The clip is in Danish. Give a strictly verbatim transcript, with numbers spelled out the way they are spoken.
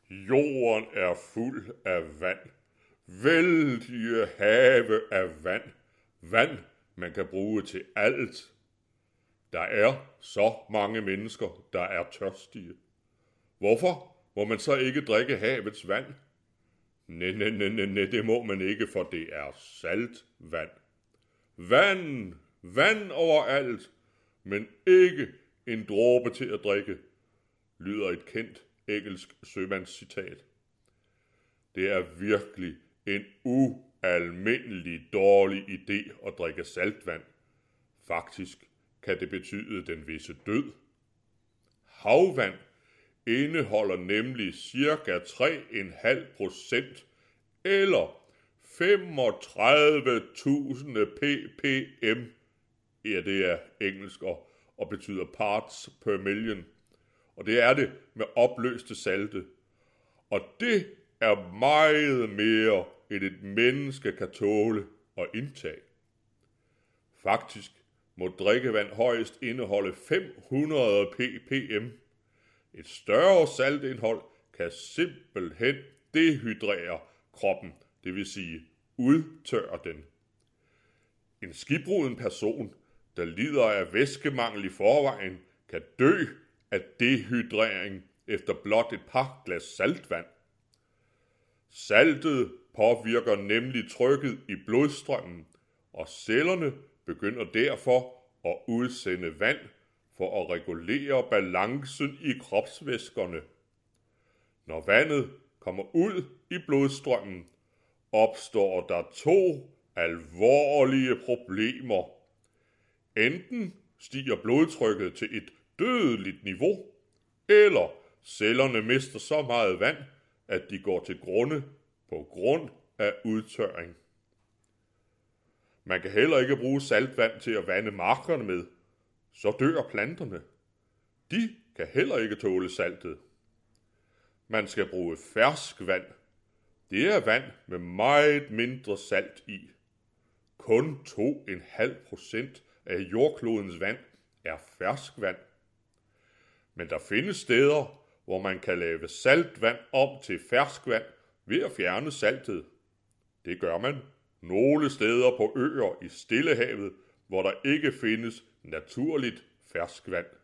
Jorden er fuld af vand. Vældige have af vand. Vand, man kan bruge til alt. Der er så mange mennesker, der er tørstige. Hvorfor må man så ikke drikke havets vand? Næ, næ, næ, næ, næ, det må man ikke, for det er saltvand. Vand, vand overalt, men ikke en dråbe til at drikke, lyder et kendt engelsk sømandscitat. Det er virkelig en ualmindelig dårlig idé at drikke saltvand. Faktisk kan det betyde den visse død. Havvand indeholder nemlig cirka tre komma fem procent eller femogtredive tusind ppm. Ja, det er engelsk og, og betyder parts per million. Og det er det med opløste salte. Og det er meget mere, end et menneske kan tåle og indtage. Faktisk må drikkevand højst indeholde fem hundrede ppm. Et større saltindhold kan simpelthen dehydrere kroppen, det vil sige udtørre den. En skibbruden person, der lider af væskemangel i forvejen, kan dø af dehydrering efter blot et par glas saltvand. Saltet påvirker nemlig trykket i blodstrømmen, og cellerne begynder derfor at udsende vand for at regulere balancen i kropsvæskerne. Når vandet kommer ud i blodstrømmen, opstår der to alvorlige problemer. Enten stiger blodtrykket til et dødeligt niveau, eller cellerne mister så meget vand, at de går til grunde på grund af udtørring. Man kan heller ikke bruge saltvand til at vande markerne med, så dør planterne. De kan heller ikke tåle saltet. Man skal bruge ferskvand. Det er vand med meget mindre salt i. Kun to komma fem procent af jordklodens vand er ferskvand. Men der findes steder, hvor man kan lave saltvand om til ferskvand ved at fjerne saltet. Det gør man nogle steder på øer i Stillehavet, hvor der ikke findes naturligt ferskvand.